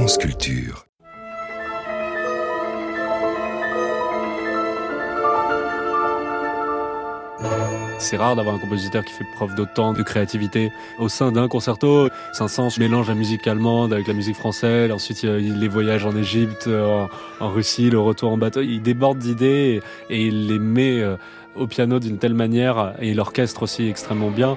France Culture. C'est rare d'avoir un compositeur qui fait preuve d'autant de créativité au sein d'un concerto. Saint-Saëns mélange la musique allemande avec la musique française. Ensuite, il les voyages en Égypte, en Russie, le retour en bateau. Il déborde d'idées et il les met au piano d'une telle manière, et il orchestre aussi extrêmement bien.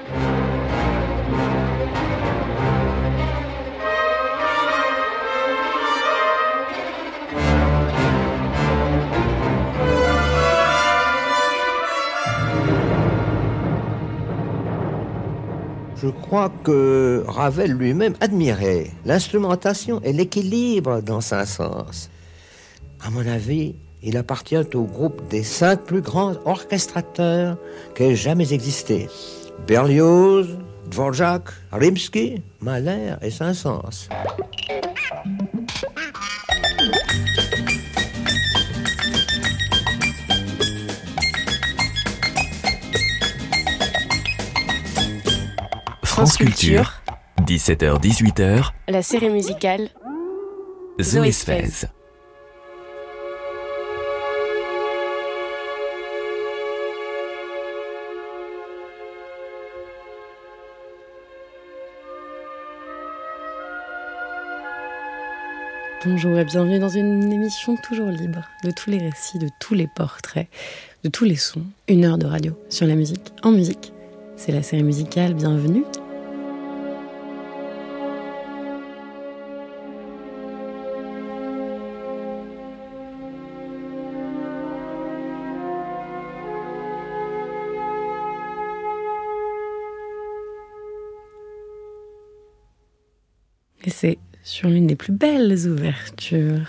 Je crois que Ravel lui-même admirait l'instrumentation et l'équilibre dans Saint-Saëns. À mon avis, il appartient au groupe des 5 plus grands orchestrateurs qui aient jamais existé. Berlioz, Dvorak, Rimsky, Mahler et Saint-Saëns. France Culture, 17h-18h, la série musicale Zoé Sfez. Bonjour et bienvenue dans une émission toujours libre de tous les récits, de tous les portraits, de tous les sons. 1 heure de radio sur la musique, en musique. C'est la série musicale, bienvenue. Et c'est sur l'une des plus belles ouvertures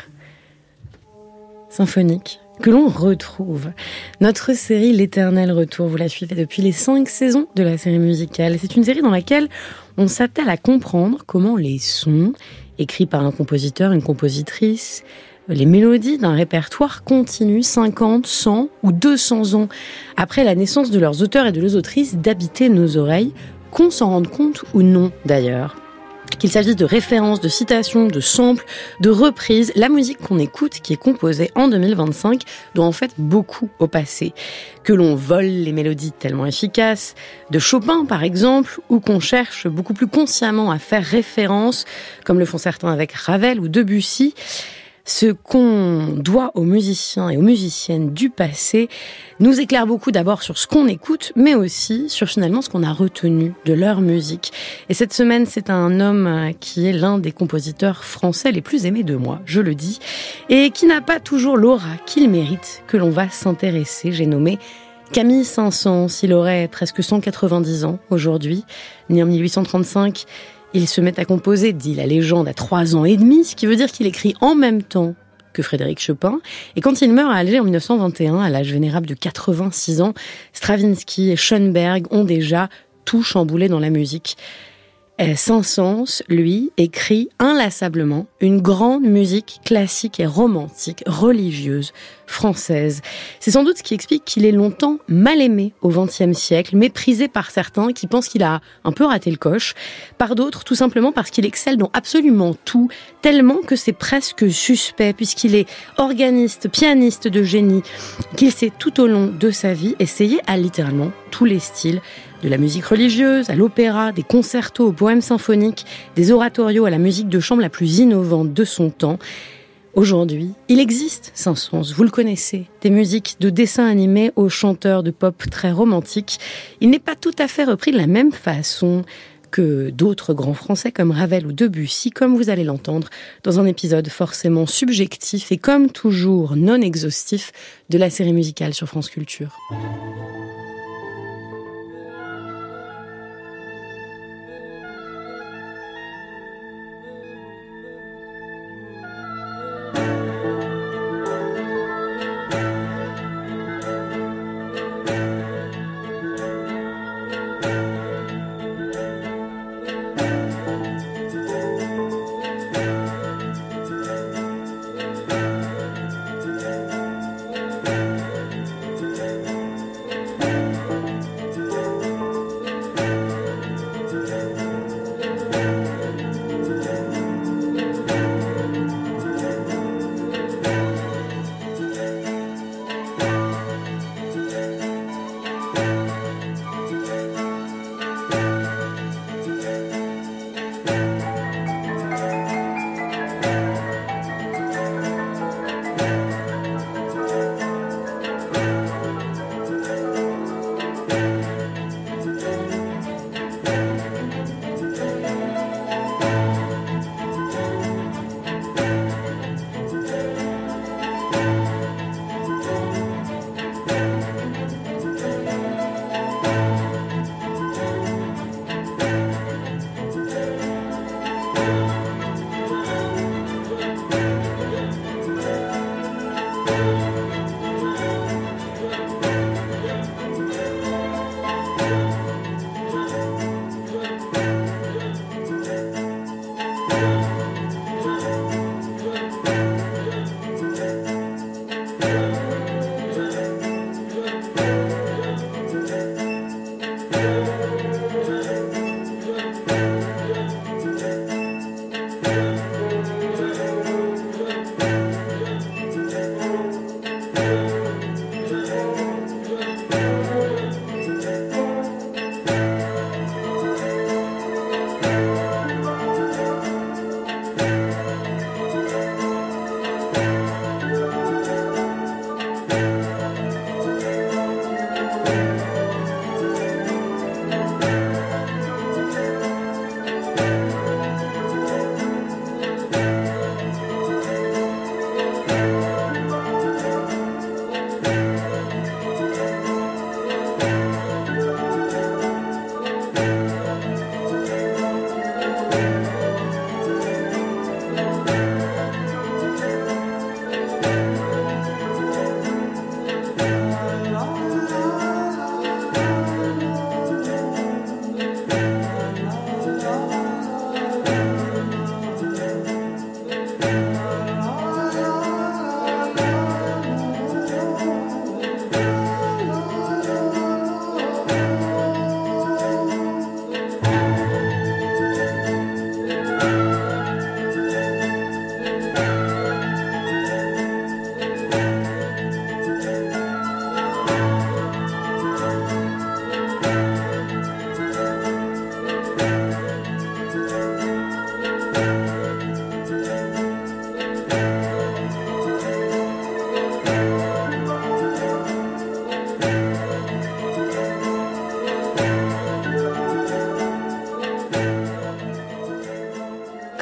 symphoniques que l'on retrouve. Notre série L'Éternel Retour, vous la suivez depuis les 5 saisons de la série musicale. C'est une série dans laquelle on s'attelle à comprendre comment les sons, écrits par un compositeur, une compositrice, les mélodies d'un répertoire continuent 50, 100 ou 200 ans après la naissance de leurs auteurs et de leurs autrices d'habiter nos oreilles, qu'on s'en rende compte ou non d'ailleurs. Qu'il s'agisse de références, de citations, de samples, de reprises, la musique qu'on écoute, qui est composée en 2025, doit en fait beaucoup au passé. Que l'on vole les mélodies tellement efficaces, de Chopin par exemple, ou qu'on cherche beaucoup plus consciemment à faire référence, comme le font certains avec Ravel ou Debussy, ce qu'on doit aux musiciens et aux musiciennes du passé nous éclaire beaucoup d'abord sur ce qu'on écoute, mais aussi sur finalement ce qu'on a retenu de leur musique. Et cette semaine, c'est un homme qui est l'un des compositeurs français les plus aimés de moi, je le dis, et qui n'a pas toujours l'aura qu'il mérite, que l'on va s'intéresser. J'ai nommé Camille Saint-Saëns. Il aurait presque 190 ans aujourd'hui, né en 1835. Il se met à composer, dit la légende, à 3 ans et demi, ce qui veut dire qu'il écrit en même temps que Frédéric Chopin. Et quand il meurt à Alger en 1921, à l'âge vénérable de 86 ans, Stravinsky et Schoenberg ont déjà tout chamboulé dans la musique. Saint-Saëns, lui, écrit inlassablement une grande musique classique et romantique, religieuse, française. C'est sans doute ce qui explique qu'il est longtemps mal aimé au XXe siècle, méprisé par certains qui pensent qu'il a un peu raté le coche, par d'autres tout simplement parce qu'il excelle dans absolument tout, tellement que c'est presque suspect, puisqu'il est organiste, pianiste de génie, qu'il s'est tout au long de sa vie essayé à littéralement tous les styles, de la musique religieuse à l'opéra, des concertos aux poèmes symphoniques, des oratorios à la musique de chambre la plus innovante de son temps. Aujourd'hui, il existe Saint-Saëns, vous le connaissez, des musiques de dessins animés aux chanteurs de pop très romantiques. Il n'est pas tout à fait repris de la même façon que d'autres grands français comme Ravel ou Debussy, comme vous allez l'entendre dans un épisode forcément subjectif et comme toujours non exhaustif de la série musicale sur France Culture.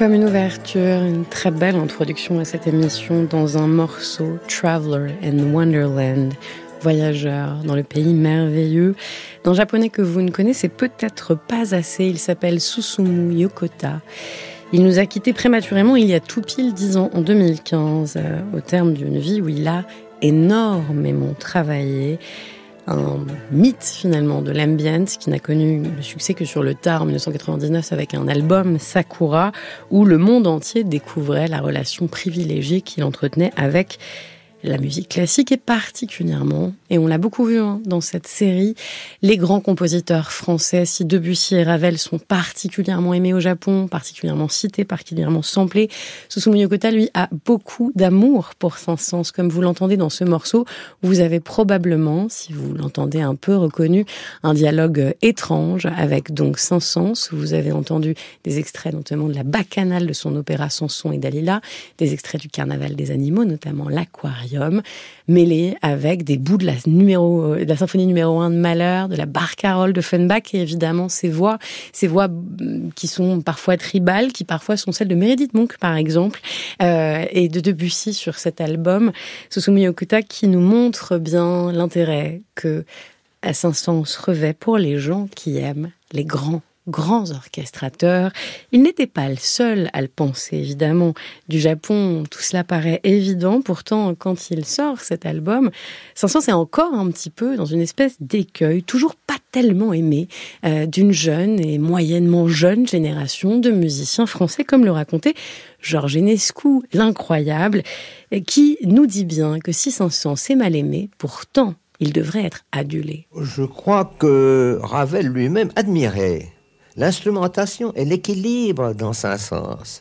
comme une ouverture, une très belle introduction à cette émission dans un morceau Traveler in Wonderland, voyageur dans le pays merveilleux, d'un japonais que vous ne connaissez peut-être pas assez. Il s'appelle Susumu Yokota. Il nous a quittés prématurément il y a tout pile 10 ans, en 2015, au terme d'une vie où il a énormément travaillé. Un mythe finalement de l'ambient qui n'a connu le succès que sur le tard en 1999 avec un album Sakura où le monde entier découvrait la relation privilégiée qu'il entretenait avec la musique classique et particulièrement, et on l'a beaucoup vu dans cette série, les grands compositeurs français. Si Debussy et Ravel sont particulièrement aimés au Japon, particulièrement cités, particulièrement samplés, Susumu Yokota, lui, a beaucoup d'amour pour Saint-Saëns. Comme vous l'entendez dans ce morceau, vous avez probablement, si vous l'entendez un peu, reconnu un dialogue étrange avec donc Saint-Saëns. Vous avez entendu des extraits notamment de la bacchanale de son opéra Samson et Dalila, des extraits du Carnaval des animaux, notamment l'Aquarium, mêlés avec des bouts de la symphonie numéro 1 de Mahler, de la barcarolle de Offenbach et évidemment ces voix qui sont parfois tribales, qui parfois sont celles de Meredith Monk par exemple, et de Debussy sur cet album. Susumu Yokota qui nous montre bien l'intérêt que Saint-Saëns revêt pour les gens qui aiment les grands orchestrateurs. Il n'était pas le seul à le penser, évidemment. Du Japon, tout cela paraît évident. Pourtant, quand il sort cet album, Saint-Saëns est encore un petit peu dans une espèce d'écueil, toujours pas tellement aimé, d'une jeune et moyennement jeune génération de musiciens français, comme le racontait Georges Enescu, l'incroyable, qui nous dit bien que si Saint-Saëns est mal aimé, pourtant, il devrait être adulé. Je crois que Ravel lui-même admirait l'instrumentation et l'équilibre dans Saint-Saëns.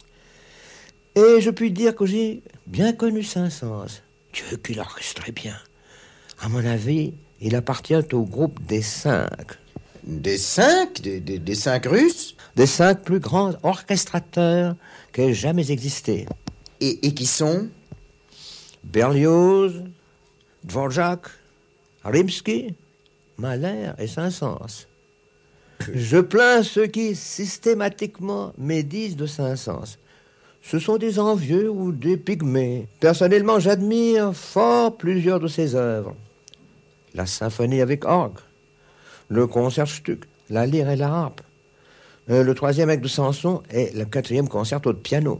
Et je puis dire que j'ai bien connu Saint-Saëns. Dieu qu'il orchestrait bien. À mon avis, il appartient au groupe des 5. Des 5 ? Des 5 Russes ? Des 5 plus grands orchestrateurs qui aient jamais existé. Et qui sont ? Berlioz, Dvorak, Rimsky, Mahler et Saint-Saëns. Je plains ceux qui systématiquement médisent de Saint-Saëns. Ce sont des envieux ou des pygmées. Personnellement, j'admire fort plusieurs de ses œuvres. La symphonie avec orgue, le Concertstück, la lyre et la harpe, le 3e acte de Samson et le 4e concerto de piano.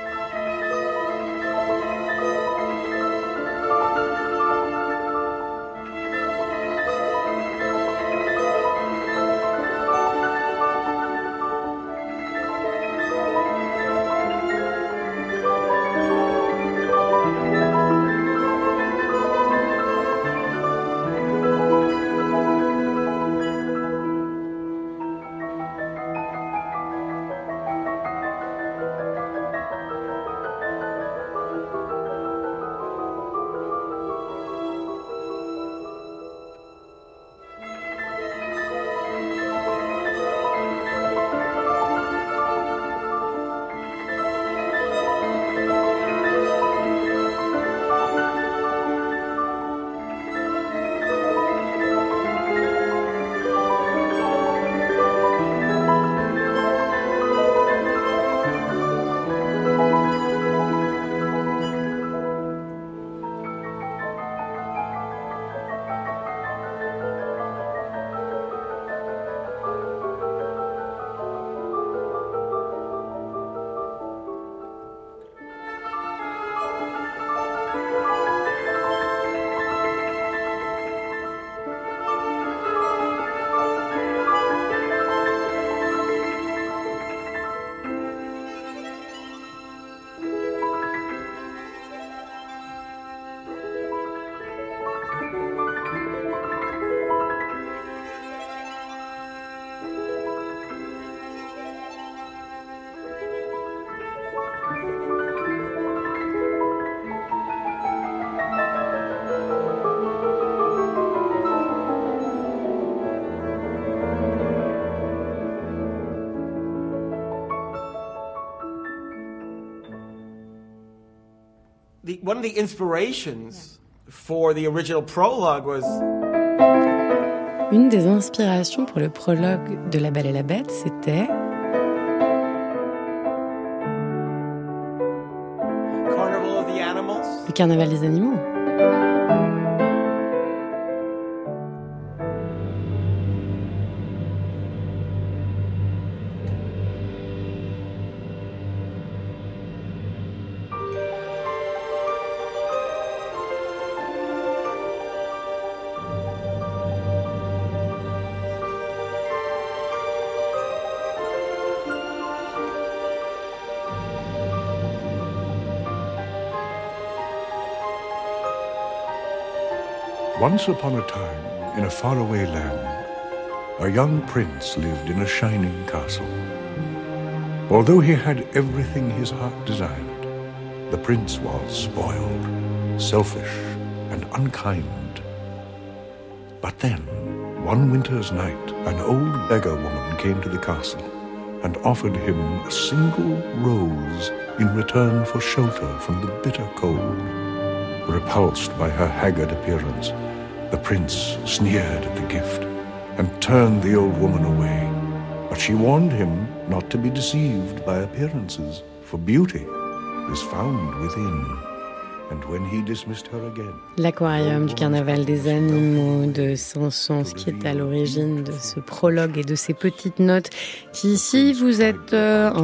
One of the inspirations for the original prologue was... Une des inspirations pour le prologue de La Belle et la Bête, c'était animals. Le carnaval des animaux. Once upon a time, in a faraway land, a young prince lived in a shining castle. Although he had everything his heart desired, the prince was spoiled, selfish, and unkind. But then, one winter's night, an old beggar woman came to the castle and offered him a single rose in return for shelter from the bitter cold. Repulsed by her haggard appearance, the prince sneered at the gift and turned the old woman away. But she warned him not to be deceived by appearances, for beauty is found within. And when he dismissed her again, L'aquarium du carnaval des animaux de Saint-Saëns qui est à l'origine de ce prologue et de ces petites notes qui, si vous êtes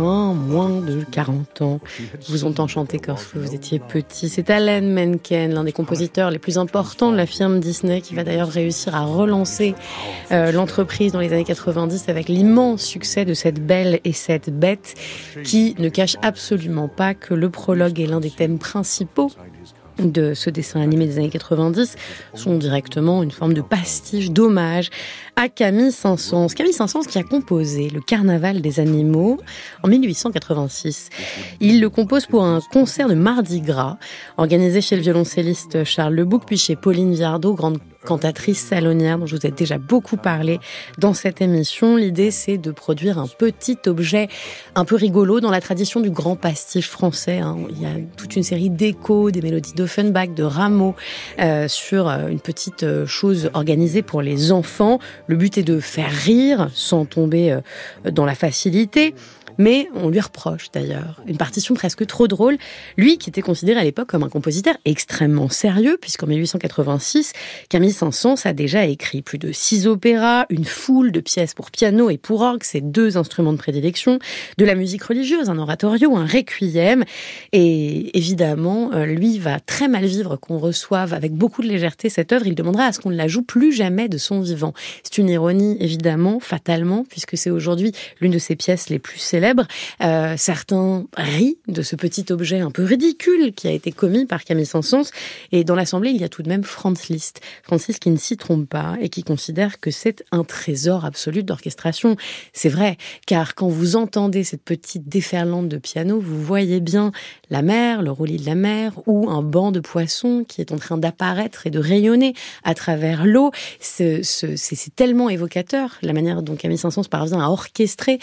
moins de 40 ans, vous ont enchanté quand vous étiez petit. C'est Alan Menken, l'un des compositeurs les plus importants de la firme Disney, qui va d'ailleurs réussir à relancer l'entreprise dans les années 90 avec l'immense succès de Cette Belle et Cette Bête, qui ne cache absolument pas que le prologue est l'un des thèmes principaux de ce dessin animé des années 90, sont directement une forme de pastiche, d'hommage à Camille Saint-Saëns. Camille Saint-Saëns qui a composé le Carnaval des animaux en 1886. Il le compose pour un concert de Mardi Gras, organisé chez le violoncelliste Charles Lebouc, puis chez Pauline Viardot, grande cantatrice salonière dont je vous ai déjà beaucoup parlé dans cette émission. L'idée, c'est de produire un petit objet un peu rigolo dans la tradition du grand pastiche français. Il y a toute une série d'échos, des mélodies d'Offenbach, de Rameau, sur une petite chose organisée pour les enfants. Le but est de faire rire sans tomber dans la facilité. Mais on lui reproche d'ailleurs une partition presque trop drôle, lui qui était considéré à l'époque comme un compositeur extrêmement sérieux, puisqu'en 1886, Camille Saint-Saëns a déjà écrit plus de 6 opéras, une foule de pièces pour piano et pour orgue, ses 2 instruments de prédilection, de la musique religieuse, un oratorio, un requiem, et évidemment, lui va très mal vivre qu'on reçoive avec beaucoup de légèreté cette œuvre. Il demandera à ce qu'on ne la joue plus jamais de son vivant. C'est une ironie, évidemment, fatalement, puisque c'est aujourd'hui l'une de ses pièces les plus célèbres. Certains rient de ce petit objet un peu ridicule qui a été commis par Camille Saint-Saëns. Et dans l'Assemblée, il y a tout de même Franz Liszt. Franz Liszt qui ne s'y trompe pas et qui considère que c'est un trésor absolu d'orchestration. C'est vrai, car quand vous entendez cette petite déferlante de piano, vous voyez bien la mer, le roulis de la mer, ou un banc de poissons qui est en train d'apparaître et de rayonner à travers l'eau. C'est tellement évocateur, la manière dont Camille Saint-Saëns parvient à orchestrer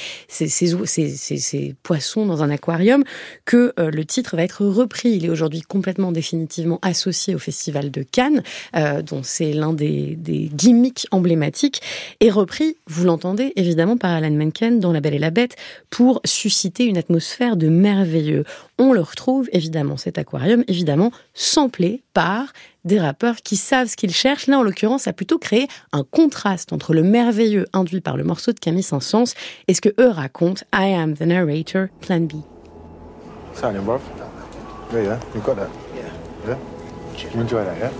ces poissons dans un aquarium, que le titre va être repris. Il est aujourd'hui complètement définitivement associé au Festival de Cannes, dont c'est l'un des gimmicks emblématiques, et repris, vous l'entendez, évidemment par Alan Menken dans La Belle et la Bête, pour susciter une atmosphère de merveilleux. On le retrouve, évidemment, cet aquarium, évidemment, samplé par des rappeurs qui savent ce qu'ils cherchent. Là, en l'occurrence, ça a plutôt créé un contraste entre le merveilleux induit par le morceau de Camille Saint-Saëns et ce que eux racontent. I am the narrator, Plan B. Sounding, bro. Yeah, you got that. Yeah. You enjoy that, yeah?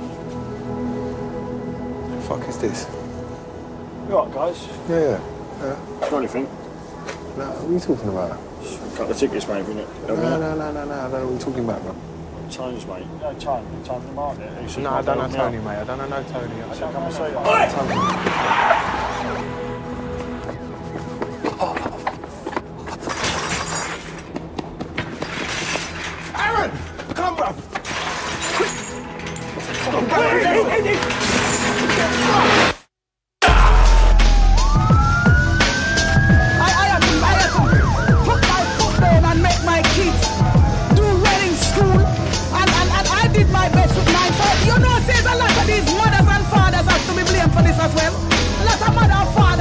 The fuck is this? You alright, guys? Yeah. Got anything? No, what are you talking about? A couple of tickets, maybe, innit? No. I don't know what you're talking about, bro. Times, mate. No, time the market. No, I don't know Tony, mate. I don't know Tony. I said, come and say Aaron! Come, bruv! You know, says a lot of these mothers and fathers have to be blamed for this as well. A lot of mother and father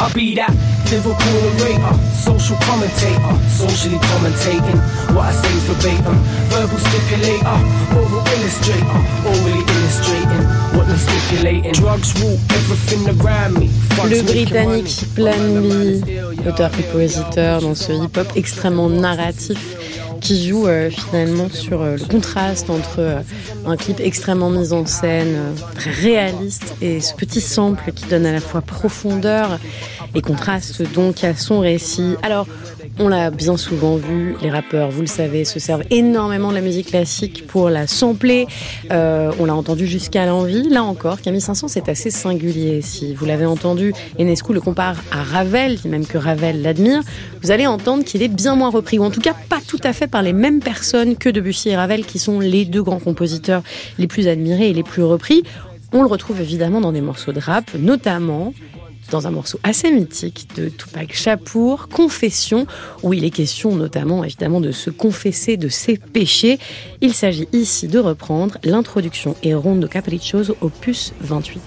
I be that lyrical orator, social commentator, socially commentating. What I say is verbatim, verbal stipulator, oral illustrator, orally illustrating what I'm stipulating. Drugs rule everything around me. Le Britannique Plan B, auteur-compositeur dans ce hip-hop extrêmement narratif qui joue finalement sur le contraste entre un clip extrêmement mis en scène, très réaliste, et ce petit sample qui donne à la fois profondeur et contraste donc à son récit. Alors, on l'a bien souvent vu, les rappeurs, vous le savez, se servent énormément de la musique classique pour la sampler. On l'a entendu jusqu'à l'envie. Là encore, Camille Saint-Saëns est assez singulier. Si vous l'avez entendu, Enescu le compare à Ravel, dit même que Ravel l'admire. Vous allez entendre qu'il est bien moins repris, ou en tout cas pas tout à fait par les mêmes personnes que Debussy et Ravel, qui sont les deux grands compositeurs les plus admirés et les plus repris. On le retrouve évidemment dans des morceaux de rap, notamment dans un morceau assez mythique de Tupac Shakur, Confession, où il est question notamment évidemment de se confesser de ses péchés. Il s'agit ici de reprendre l'introduction et Rondo Capriccioso opus 28.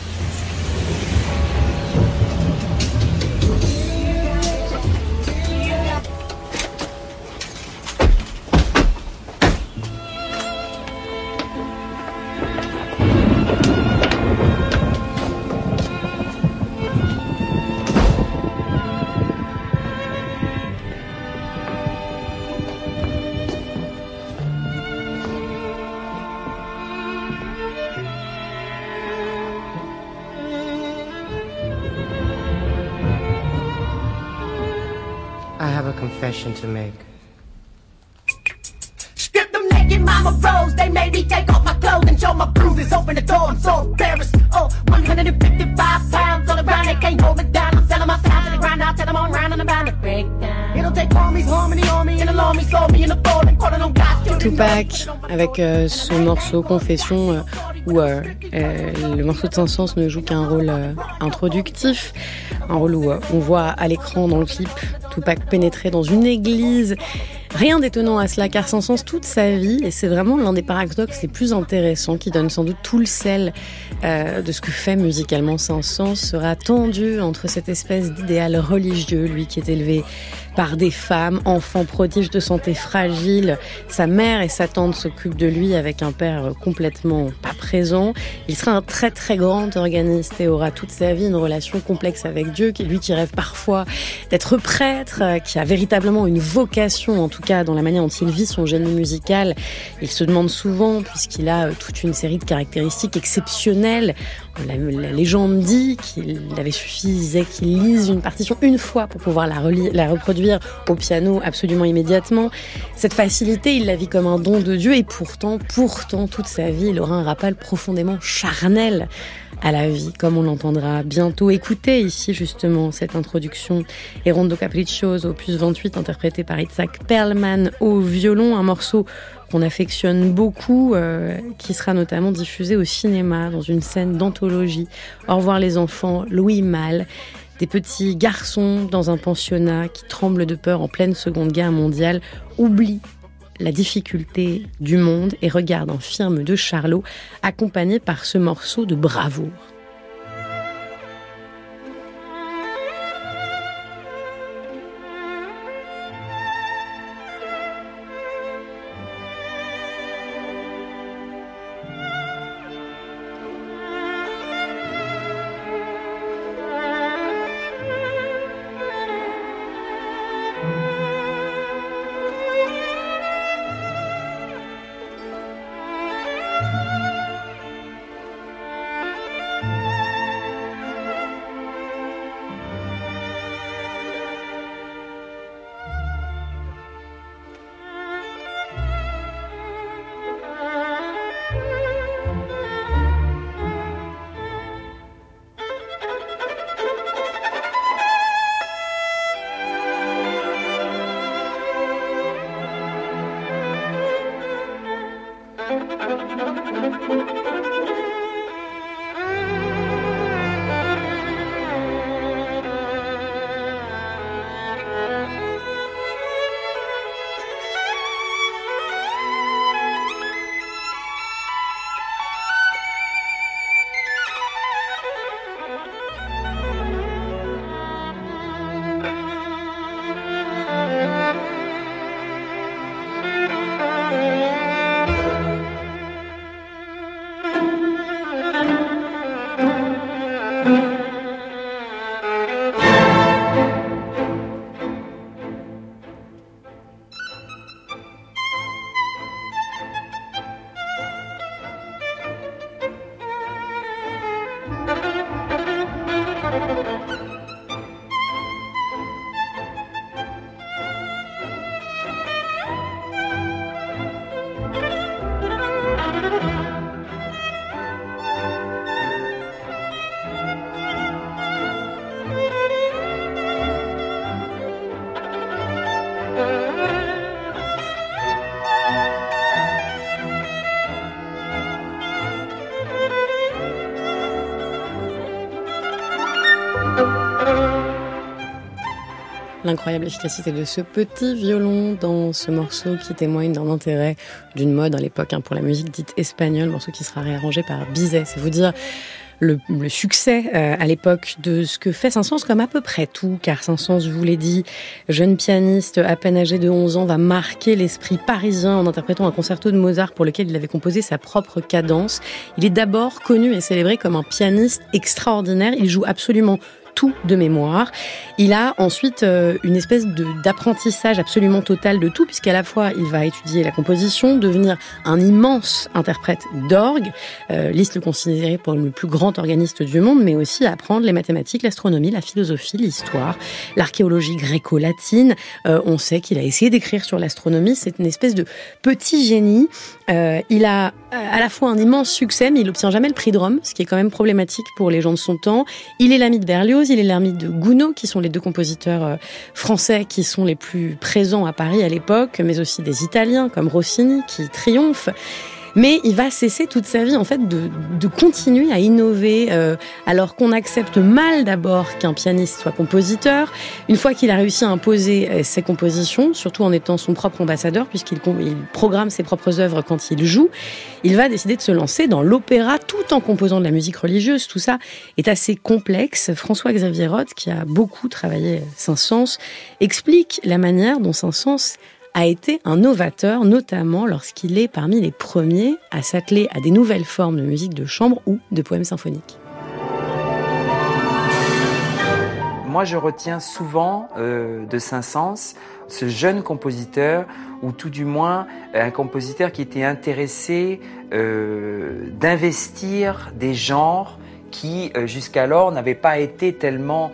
I have a confession to make. Strip them naked, mama rose. They made me take off my clothes and show my bruises. Open the door, I'm so embarrassed. Oh, 155 pounds all around, they can't hold me down. I'm selling my sound to the ground, I'll tell them I'm round and about to break down. It'll take homies, harmony on me, and alarm me, slow me in the fall and calling on God. Tupac, avec ce morceau Confession, où le morceau de Saint-Saëns ne joue qu'un rôle introductif, un rôle où on voit à l'écran dans le clip Tupac pénétrer dans une église. Rien d'étonnant à cela, car Saint-Saëns, toute sa vie, et c'est vraiment l'un des paradoxes les plus intéressants, qui donne sans doute tout le sel de ce que fait musicalement Saint-Saëns, sera tendu entre cette espèce d'idéal religieux, lui qui est élevé par des femmes, enfant prodige de santé fragile. Sa mère et sa tante s'occupent de lui avec un père complètement pas présent. Il sera un très très grand organiste et aura toute sa vie une relation complexe avec Dieu, lui qui rêve parfois d'être prêtre, qui a véritablement une vocation, en tout cas dans la manière dont il vit son génie musical. Il se demande souvent, puisqu'il a toute une série de caractéristiques exceptionnelles, la légende dit qu'il suffisait qu'il lise une partition une fois pour pouvoir la reproduire au piano absolument immédiatement. Cette facilité, il la vit comme un don de Dieu, et pourtant, toute sa vie, il aura un rappel profondément charnel à la vie, comme on l'entendra bientôt. Écoutez ici justement cette introduction et Rondo Capriccioso, opus 28, interprété par Itzhak Perlman au violon, un morceau qu'on affectionne beaucoup, qui sera notamment diffusé au cinéma dans une scène d'anthologie. Au revoir les enfants, Louis Malle, des petits garçons dans un pensionnat qui tremblent de peur en pleine Seconde Guerre mondiale, oublient la difficulté du monde et regardent un film de Charlot accompagné par ce morceau de bravoure. L'incroyable efficacité de ce petit violon dans ce morceau qui témoigne d'un intérêt, d'une mode à l'époque pour la musique dite espagnole, morceau qui sera réarrangé par Bizet. C'est vous dire le succès à l'époque de ce que fait Saint-Saëns comme à peu près tout, car Saint-Saëns, je vous l'ai dit, jeune pianiste à peine âgé de 11 ans, va marquer l'esprit parisien en interprétant un concerto de Mozart pour lequel il avait composé sa propre cadence. Il est d'abord connu et célébré comme un pianiste extraordinaire. Il joue absolument tout de mémoire. Il a ensuite une espèce d'apprentissage absolument total de tout, puisqu'à la fois il va étudier la composition, devenir un immense interprète d'orgue, Liszt le considérait pour le plus grand organiste du monde, mais aussi apprendre les mathématiques, l'astronomie, la philosophie, l'histoire, l'archéologie gréco-latine. On sait qu'il a essayé d'écrire sur l'astronomie. C'est une espèce de petit génie. Il a à la fois un immense succès, mais il n'obtient jamais le prix de Rome, ce qui est quand même problématique pour les gens de son temps. Il est l'ami de Berlioz, il est l'ami de Gounod, qui sont les deux compositeurs français qui sont les plus présents à Paris à l'époque, mais aussi des Italiens comme Rossini qui triomphent. Mais il va cesser toute sa vie en fait de continuer à innover, alors qu'on accepte mal d'abord qu'un pianiste soit compositeur. Une fois qu'il a réussi à imposer ses compositions, surtout en étant son propre ambassadeur, puisqu'il programme ses propres œuvres quand il joue, il va décider de se lancer dans l'opéra tout en composant de la musique religieuse. Tout ça est assez complexe. François-Xavier Roth, qui a beaucoup travaillé Saint-Saëns, explique la manière dont Saint-Saëns a été un novateur, notamment lorsqu'il est parmi les premiers à s'atteler à des nouvelles formes de musique de chambre ou de poèmes symphoniques. Moi, je retiens souvent de Saint-Saëns ce jeune compositeur, ou tout du moins un compositeur qui était intéressé d'investir des genres qui jusqu'alors n'avaient pas été tellement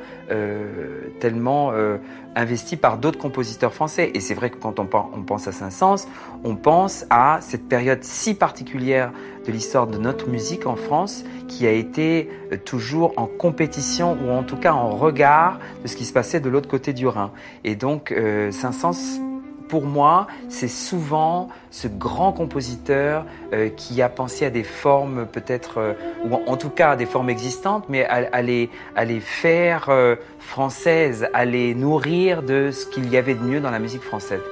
investi par d'autres compositeurs français. Et c'est vrai que quand on pense à Saint-Saëns, on pense à cette période si particulière de l'histoire de notre musique en France, qui a été toujours en compétition, ou en tout cas en regard de ce qui se passait de l'autre côté du Rhin. Et donc Saint-Saëns, pour moi, c'est souvent ce grand compositeur qui a pensé à des formes peut-être, ou en tout cas à des formes existantes, mais à les faire françaises, à les nourrir de ce qu'il y avait de mieux dans la musique française.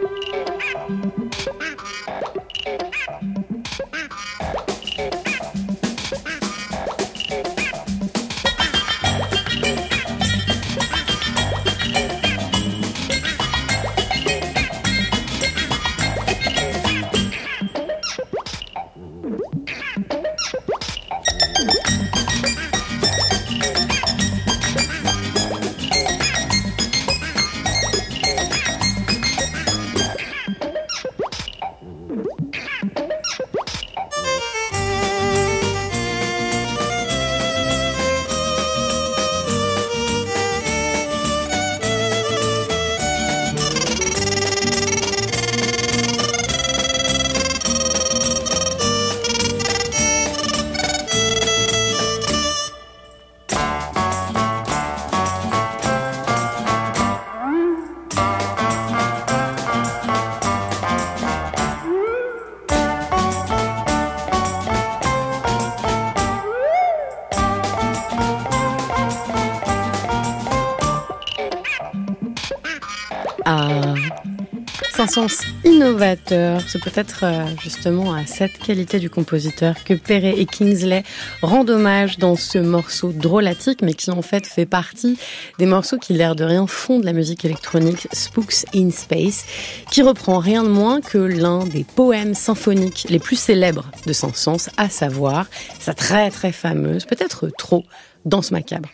Saint-Saëns innovateur, c'est peut-être justement à cette qualité du compositeur que Perret et Kingsley rendent hommage dans ce morceau drôlatique, mais qui en fait fait partie des morceaux qui, l'air de rien, font de la musique électronique, Spooks in Space, qui reprend rien de moins que l'un des poèmes symphoniques les plus célèbres de Saint-Saëns, à savoir sa très très fameuse, peut-être trop, Danse macabre.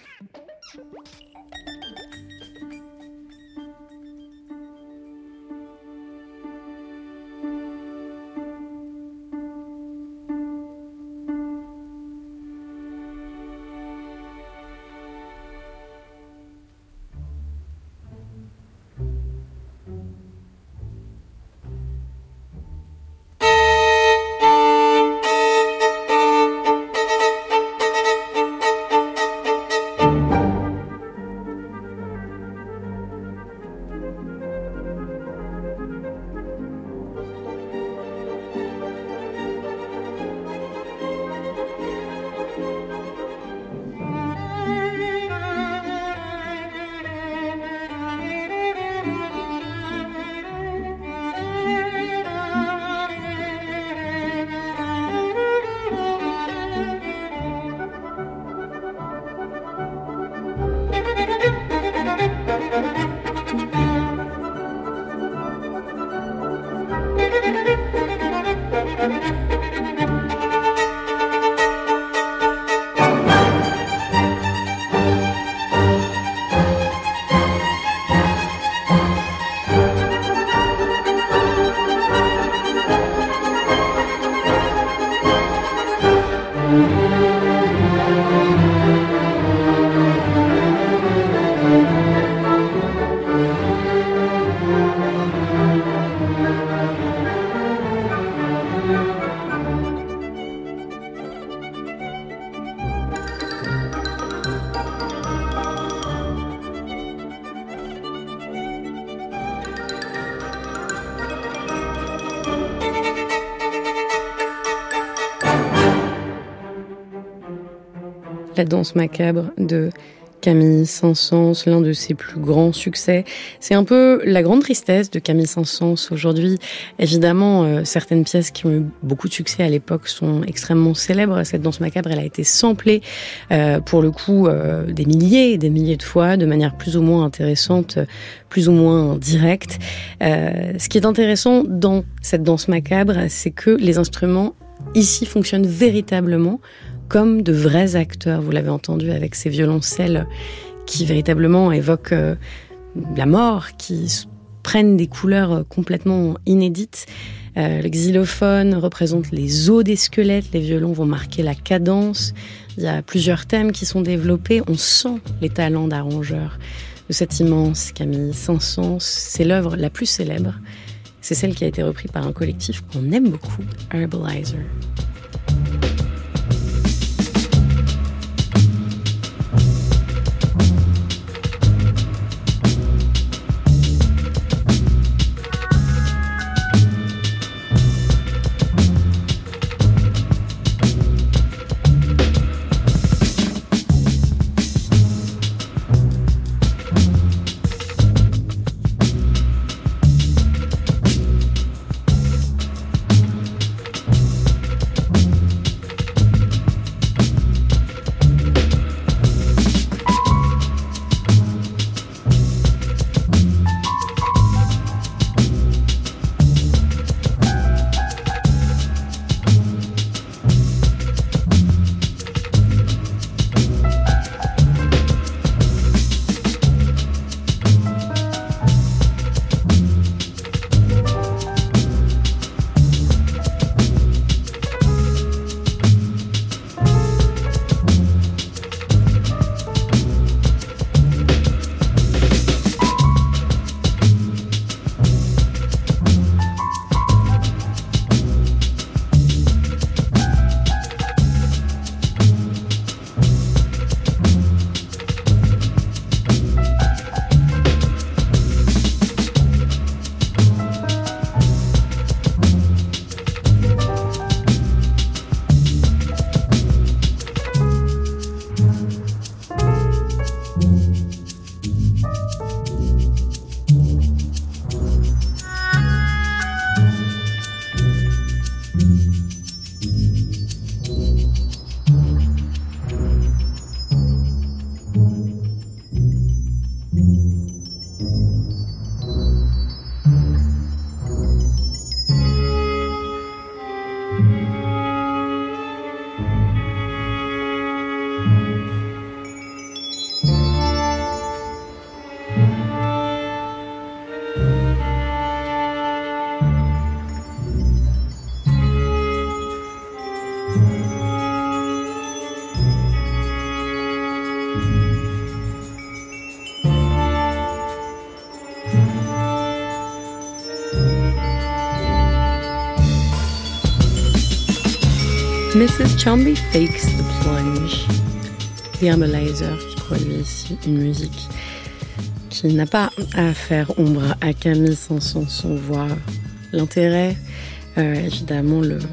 La danse macabre de Camille Saint-Saëns, l'un de ses plus grands succès. C'est un peu la grande tristesse de Camille Saint-Saëns aujourd'hui. Évidemment, certaines pièces qui ont eu beaucoup de succès à l'époque sont extrêmement célèbres. Cette danse macabre, elle a été samplée, pour le coup, des milliers et des milliers de fois, de manière plus ou moins intéressante, plus ou moins directe. Ce qui est intéressant dans cette danse macabre, c'est que les instruments ici fonctionnent véritablement comme de vrais acteurs. Vous l'avez entendu avec ces violoncelles qui véritablement évoquent la mort, qui prennent des couleurs complètement inédites. Le xylophone représente les os des squelettes, les violons vont marquer la cadence. Il y a plusieurs thèmes qui sont développés. On sent les talents d'arrangeur de cette immense Camille Saint-Saëns. C'est l'œuvre la plus célèbre. C'est celle qui a été reprise par un collectif qu'on aime beaucoup, Herbalizer. Mrs. Chumby Fakes the Plunge. The Herbalizer qui produit ici une musique qui n'a pas à faire ombre à Camille Saint-Saëns. On voit l'intérêt, évidemment le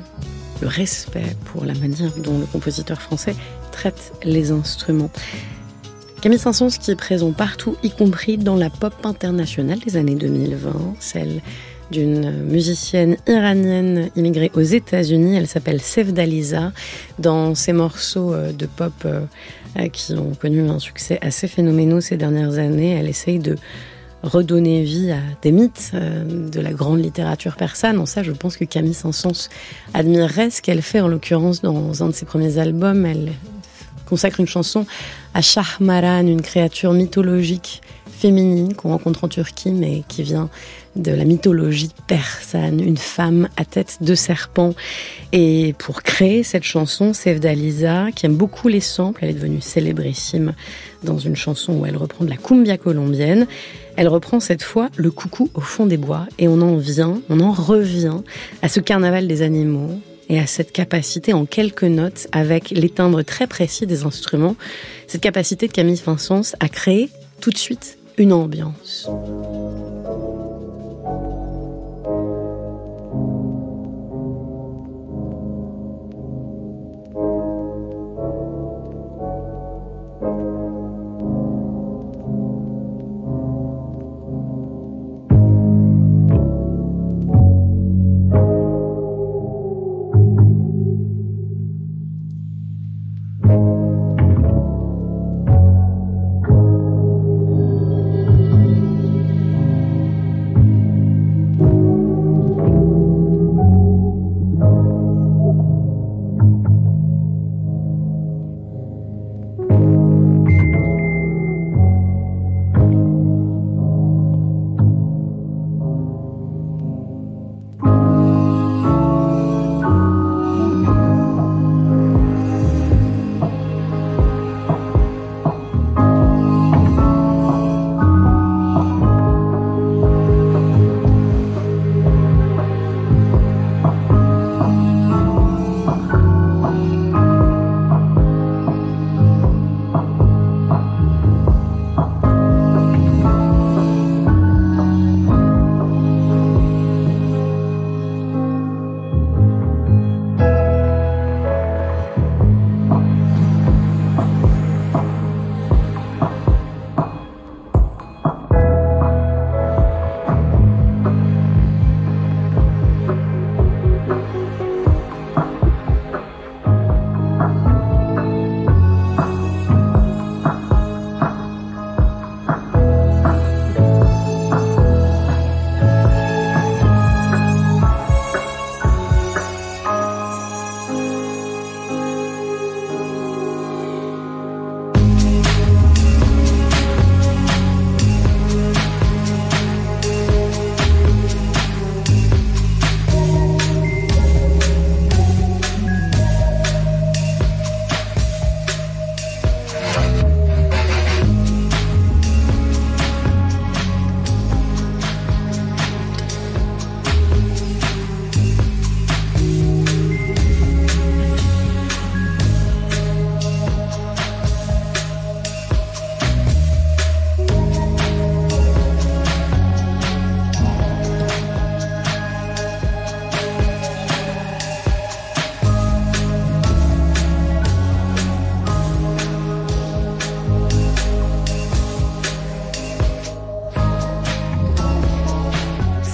respect pour la manière dont le compositeur français traite les instruments. Camille Saint-Saëns qui est présent partout, y compris dans la pop internationale des années 2020, celle d'une musicienne iranienne immigrée aux États-Unis. Elle s'appelle Sevdaliza. Dans ses morceaux de pop qui ont connu un succès assez phénoménal ces dernières années, elle essaye de redonner vie à des mythes de la grande littérature persane. En ça, je pense que Camille Saint-Saëns admirerait ce qu'elle fait, en l'occurrence dans un de ses premiers albums. Elle consacre une chanson à Shahmaran, une créature mythologique féminine qu'on rencontre en Turquie, mais qui vient de la mythologie persane, une femme à tête de serpent. Et pour créer cette chanson, Sevdaliza, qui aime beaucoup les samples, elle est devenue célébrissime dans une chanson où elle reprend de la cumbia colombienne. Elle reprend cette fois le coucou au fond des bois, et on en revient à ce carnaval des animaux et à cette capacité en quelques notes, avec les timbres très précis des instruments, cette capacité de Camille Saint-Saëns à créer tout de suite une ambiance.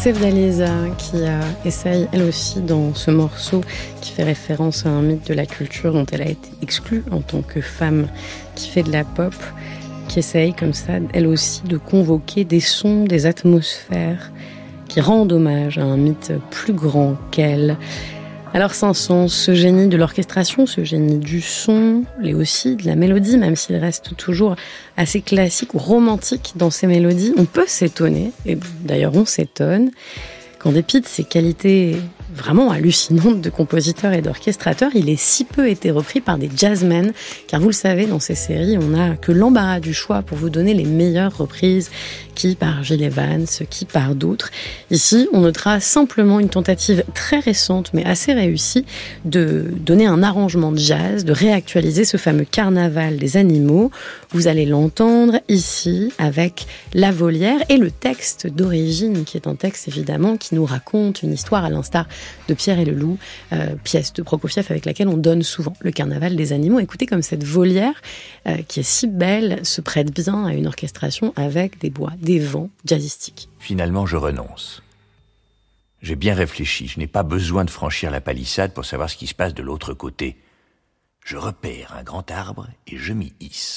Sevdaliza qui essaye elle aussi dans ce morceau qui fait référence à un mythe de la culture dont elle a été exclue en tant que femme qui fait de la pop, qui essaye comme ça elle aussi de convoquer des sons, des atmosphères qui rendent hommage à un mythe plus grand qu'elle. Alors Saint-Saëns, ce génie de l'orchestration, ce génie du son, mais aussi de la mélodie, même s'il reste toujours assez classique ou romantique dans ses mélodies, on peut s'étonner, et d'ailleurs on s'étonne, qu'en dépit de ses qualités vraiment hallucinantes de compositeur et d'orchestrateur, il ait si peu été repris par des jazzmen, car vous le savez, dans ces séries, on n'a que l'embarras du choix pour vous donner les meilleures reprises, qui par Gil Evans, qui par d'autres. Ici, on notera simplement une tentative très récente, mais assez réussie, de donner un arrangement de jazz, de réactualiser ce fameux carnaval des animaux. Vous allez l'entendre ici avec La Volière et le texte d'origine, qui est un texte évidemment qui nous raconte une histoire à l'instar de Pierre et le Loup, pièce de Prokofiev avec laquelle on donne souvent le carnaval des animaux. Écoutez comme cette volière, qui est si belle, se prête bien à une orchestration avec des bois, des vents jazzistiques. Finalement, je renonce. J'ai bien réfléchi, je n'ai pas besoin de franchir la palissade pour savoir ce qui se passe de l'autre côté. Je repère un grand arbre et je m'y hisse.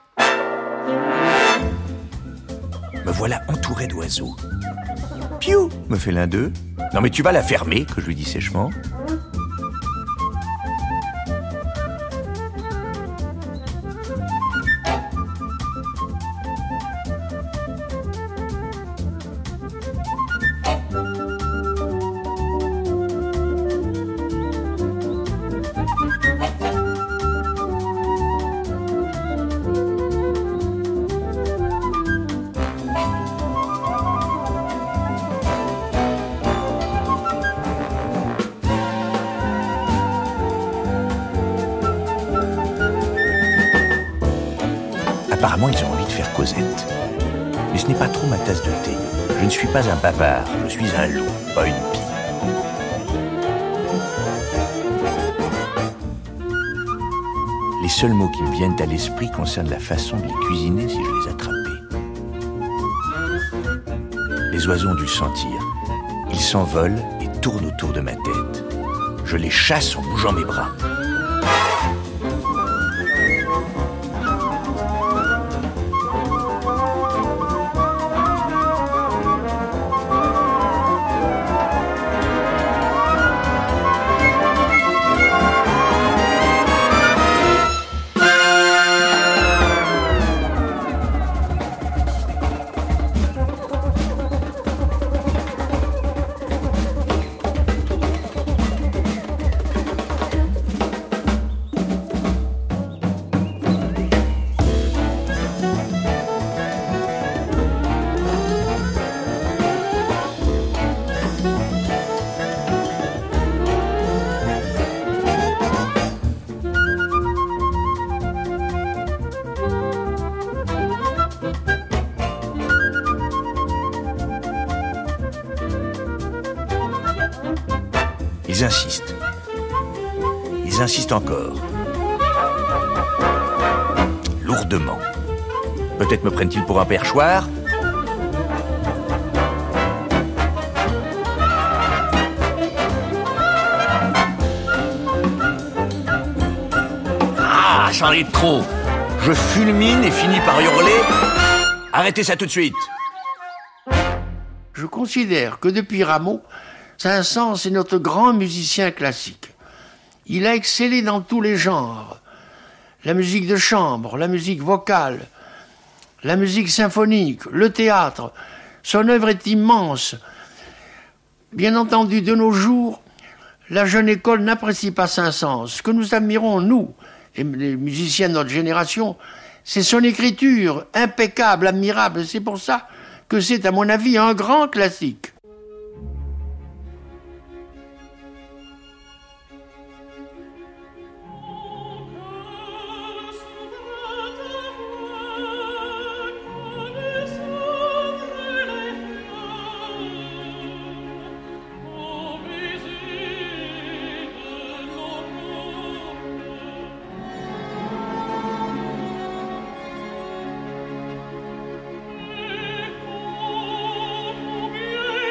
Me voilà entouré d'oiseaux. Piou, me fait l'un d'eux. Non mais tu vas la fermer, que je lui dis sèchement. Apparemment, ils ont envie de faire causette. Mais ce n'est pas trop ma tasse de thé. Je ne suis pas un bavard, je suis un loup, pas une pie. Les seuls mots qui me viennent à l'esprit concernent la façon de les cuisiner si je les attrapais. Les oiseaux ont dû le sentir. Ils s'envolent et tournent autour de ma tête. Je les chasse en bougeant mes bras. Ils insistent. Ils insistent encore. Lourdement. Peut-être me prennent-ils pour un perchoir ? Ah, j'en ai trop. Je fulmine et finis par hurler. Arrêtez ça tout de suite. Je considère que depuis Rameau, Saint-Saëns est notre grand musicien classique. Il a excellé dans tous les genres. La musique de chambre, la musique vocale, la musique symphonique, le théâtre. Son œuvre est immense. Bien entendu, de nos jours, la jeune école n'apprécie pas Saint-Saëns. Ce que nous admirons, nous, et les musiciens de notre génération, c'est son écriture, impeccable, admirable. C'est pour ça que c'est, à mon avis, un grand classique. Yeah.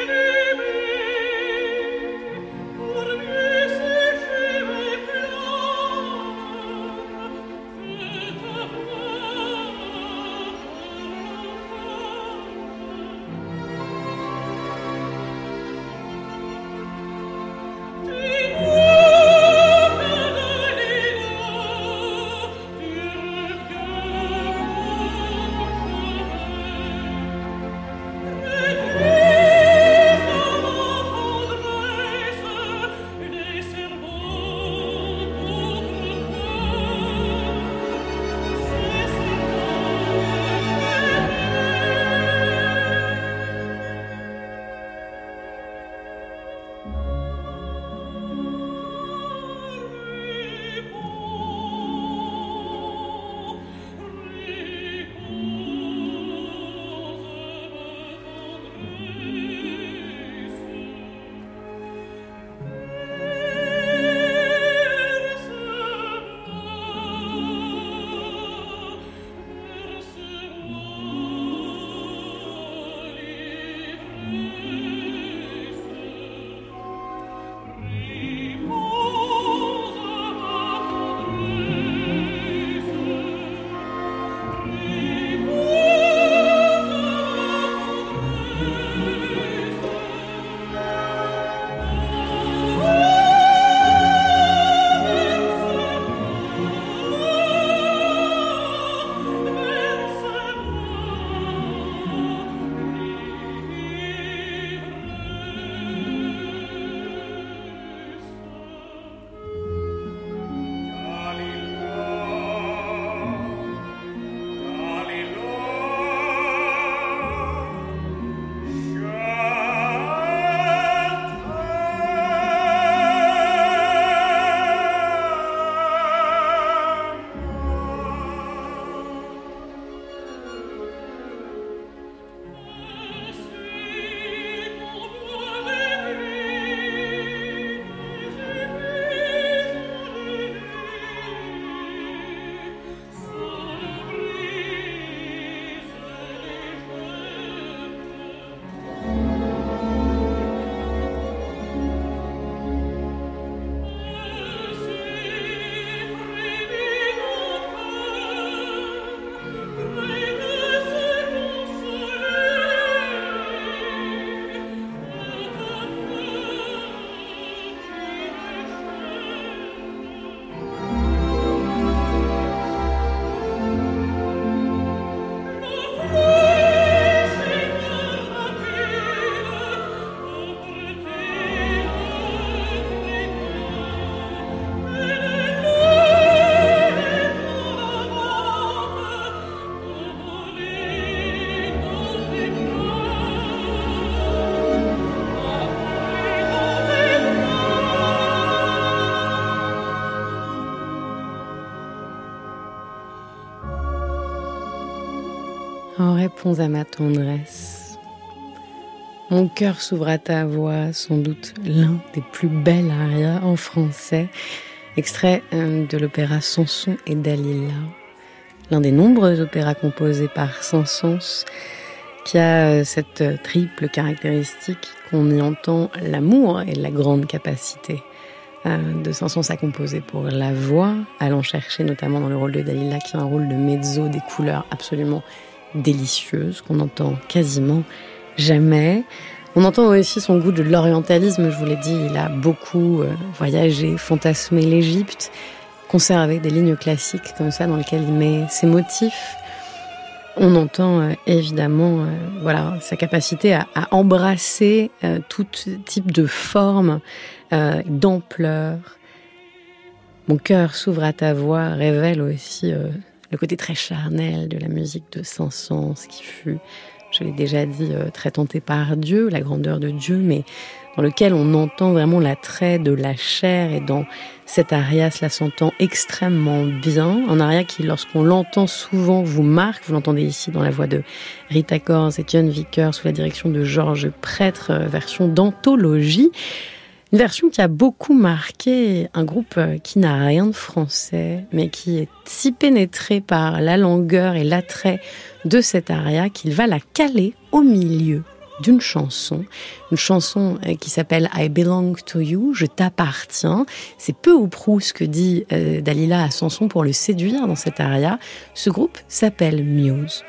Oh, réponds à ma tendresse. Mon cœur s'ouvre à ta voix, sans doute l'un des plus belles arias en français, extrait de l'opéra Samson et Dalila, l'un des nombreux opéras composés par Saint-Saëns, qui a cette triple caractéristique qu'on y entend l'amour et la grande capacité de Saint-Saëns à composer pour la voix, allant chercher notamment dans le rôle de Dalila, qui a un rôle de mezzo, des couleurs absolument délicieuses qu'on n'entend quasiment jamais. On entend aussi son goût de l'orientalisme, je vous l'ai dit, il a beaucoup voyagé, fantasmé l'Égypte, conservé des lignes classiques comme ça dans lesquelles il met ses motifs. On entend évidemment sa capacité à embrasser tout type de forme, d'ampleur. Mon cœur s'ouvre à ta voix révèle aussi le côté très charnel de la musique de Saint-Saëns, qui fut, je l'ai déjà dit, très tenté par Dieu, la grandeur de Dieu, mais dans lequel on entend vraiment l'attrait de la chair, et dans cet aria, cela s'entend extrêmement bien. Un aria qui, lorsqu'on l'entend souvent, vous marque. Vous l'entendez ici dans la voix de Rita Corse et John Vickers, sous la direction de Georges Prêtre, version d'anthologie. Une version qui a beaucoup marqué un groupe qui n'a rien de français, mais qui est si pénétré par la langueur et l'attrait de cet aria qu'il va la caler au milieu d'une chanson, une chanson qui s'appelle I Belong to You, je t'appartiens. C'est peu ou prou ce que dit Dalila à Samson pour le séduire dans cet aria. Ce groupe s'appelle Muse.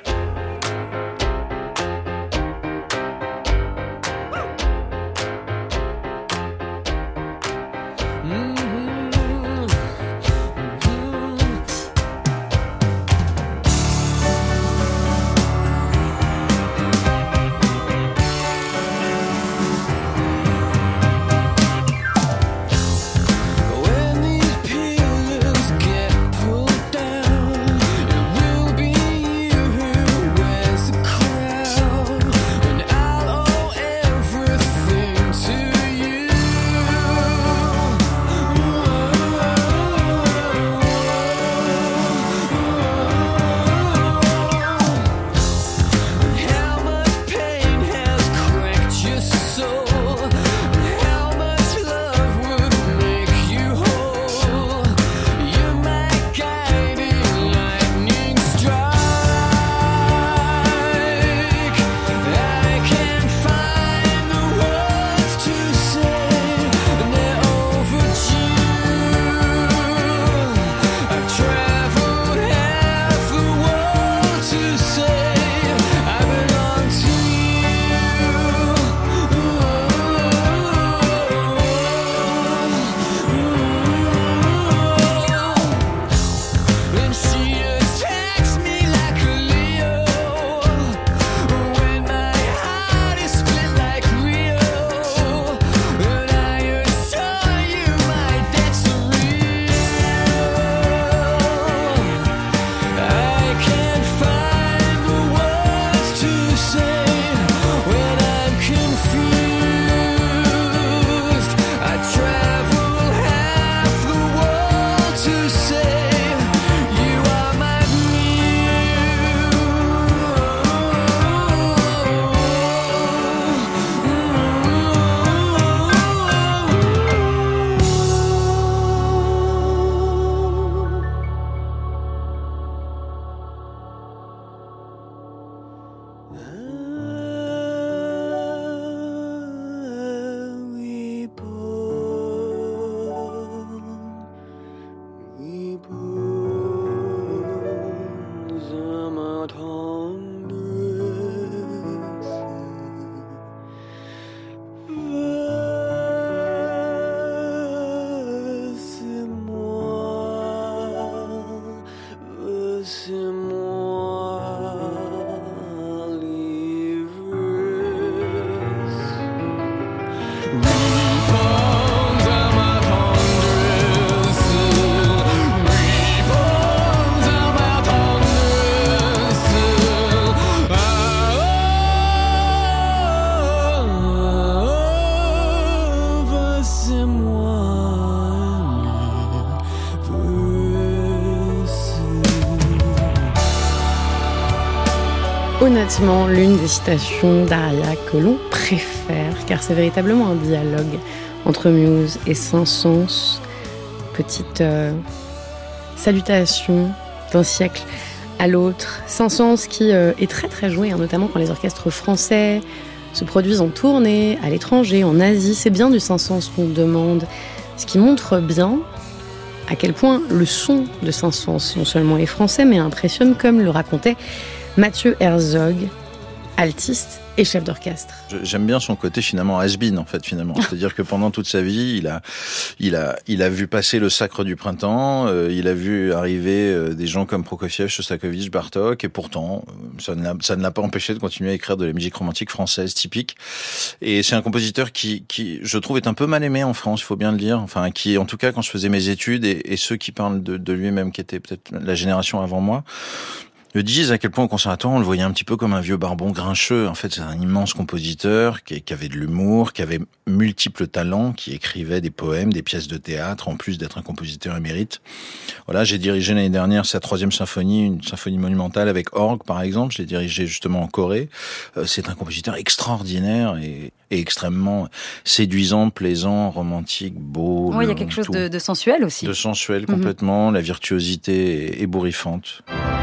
honnêtement l'une des citations d'Aria que l'on préfère, car c'est véritablement un dialogue entre Muse et Saint-Saëns. Petite salutation d'un siècle à l'autre. Saint-Saëns qui est très très joué, notamment quand les orchestres français se produisent en tournée, à l'étranger, en Asie. C'est bien du Saint-Saëns qu'on demande, ce qui montre bien à quel point le son de Saint-Saëns non seulement est français, mais impressionne, comme le racontait Mathieu Herzog, altiste et chef d'orchestre. J'aime bien son côté finalement has-been en fait finalement. C'est-à-dire que pendant toute sa vie, il a vu passer le Sacre du Printemps, il a vu arriver des gens comme Prokofiev, Shostakovich, Bartók, et pourtant ça ne l'a pas empêché de continuer à écrire de la musique romantique française typique. Et c'est un compositeur qui je trouve est un peu mal aimé en France, il faut bien le dire. Enfin, qui en tout cas quand je faisais mes études et ceux qui parlent de lui-même, qui étaient peut-être la génération avant moi, le disent à quel point au conservatoire on le voyait un petit peu comme un vieux barbon grincheux. En fait, c'est un immense compositeur qui avait de l'humour, qui avait multiples talents, qui écrivait des poèmes, des pièces de théâtre, en plus d'être un compositeur émérite. Voilà, j'ai dirigé l'année dernière sa 3e symphonie, une symphonie monumentale avec orgue par exemple. J'ai dirigé justement en Corée. C'est un compositeur extraordinaire et extrêmement séduisant, plaisant, romantique, beau. Oui, il y a quelque chose de sensuel aussi. De sensuel complètement. La virtuosité est ébouriffante.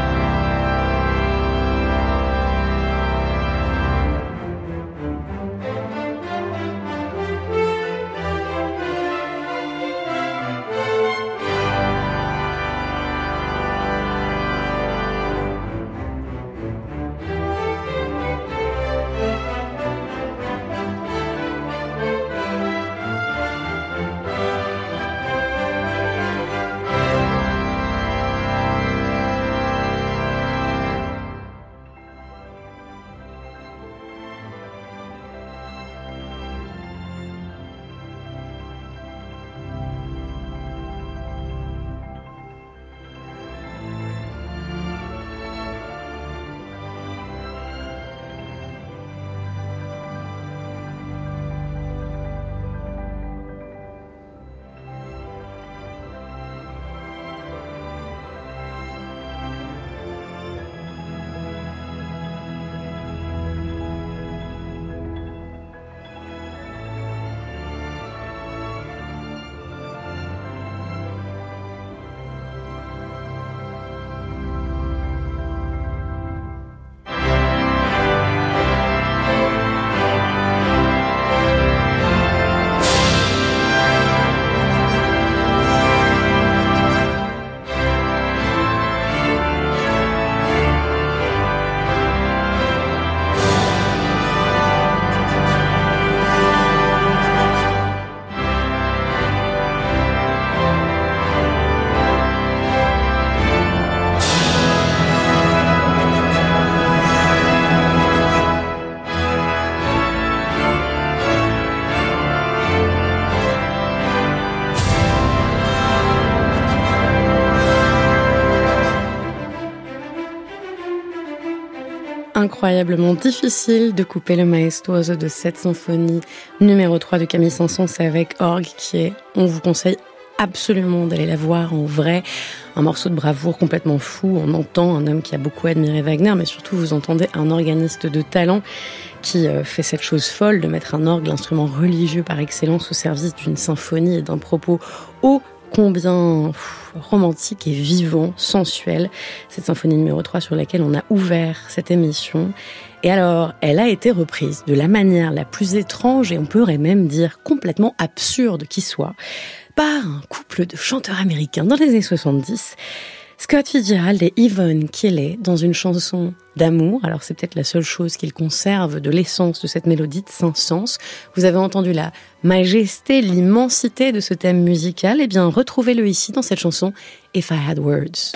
Incroyablement difficile de couper le maestoso de cette symphonie numéro 3 de Camille Saint-Saëns avec orgue, qui est, on vous conseille absolument d'aller la voir en vrai, un morceau de bravoure complètement fou. On entend un homme qui a beaucoup admiré Wagner, mais surtout vous entendez un organiste de talent qui fait cette chose folle de mettre un orgue, l'instrument religieux par excellence, au service d'une symphonie et d'un propos ô combien romantique et vivant, sensuel, cette symphonie numéro 3 sur laquelle on a ouvert cette émission. Et alors, elle a été reprise de la manière la plus étrange et on pourrait même dire complètement absurde qui soit, par un couple de chanteurs américains dans les années 70, Scott Fitzgerald et Yvonne Keeley, dans une chanson d'amour. Alors c'est peut-être la seule chose qu'ils conservent de l'essence de cette mélodie de Saint-Saëns. Vous avez entendu la majesté, l'immensité de ce thème musical. Eh bien, retrouvez-le ici dans cette chanson If I Had Words.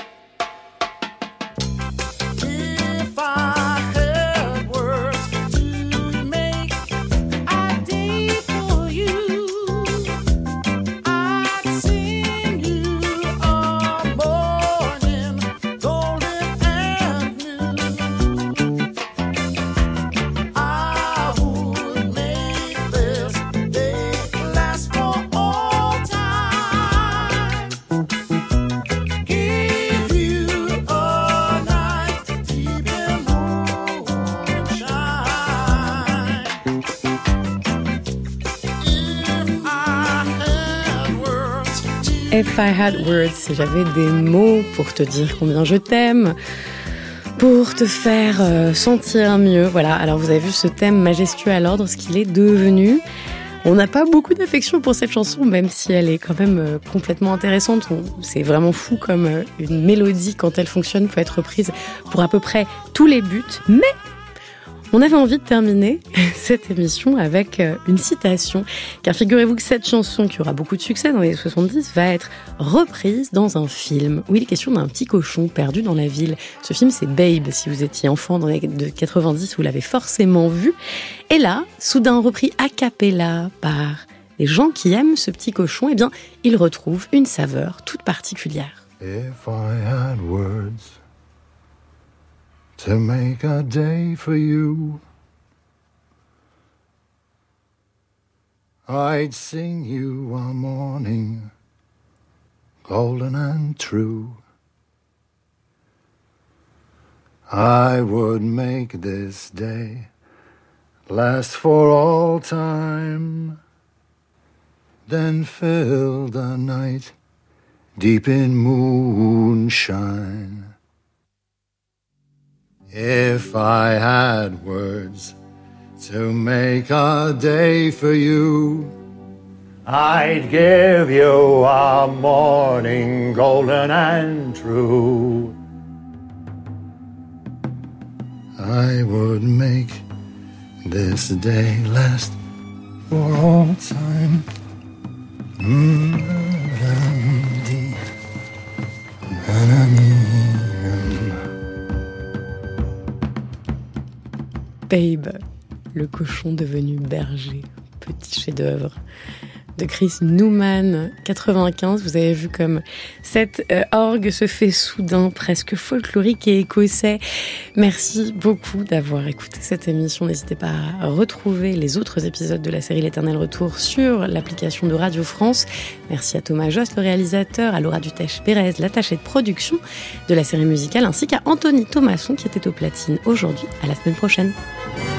Give If I Had Words, si j'avais des mots pour te dire combien je t'aime, pour te faire sentir mieux. Voilà, alors vous avez vu ce thème majestueux à l'ordre, ce qu'il est devenu. On n'a pas beaucoup d'affection pour cette chanson, même si elle est quand même complètement intéressante. C'est vraiment fou comme une mélodie, quand elle fonctionne, peut être reprise pour à peu près tous les buts. Mais on avait envie de terminer cette émission avec une citation, car figurez-vous que cette chanson, qui aura beaucoup de succès dans les années 70, va être reprise dans un film où il est question d'un petit cochon perdu dans la ville. Ce film, c'est Babe. Si vous étiez enfant dans les années 90, vous l'avez forcément vu. Et là, soudain repris a cappella par des gens qui aiment ce petit cochon, eh bien, il retrouve une saveur toute particulière. If I had words to make a day for you, I'd sing you a morning golden and true. I would make this day last for all time, then fill the night deep in moonshine. If I had words to make a day for you, I'd give you a morning golden and true. I would make this day last for all time. Babe, le cochon devenu berger, petit chef-d'œuvre de Chris Newman, 95. Vous avez vu comme cet orgue se fait soudain presque folklorique et écossais. Merci beaucoup d'avoir écouté cette émission. N'hésitez pas à retrouver les autres épisodes de la série L'Éternel Retour sur l'application de Radio France. Merci à Thomas Jost, le réalisateur, à Laura Dutèche-Pérez, l'attachée de production de la série musicale, ainsi qu'à Anthony Thomasson qui était aux platines aujourd'hui. À la semaine prochaine.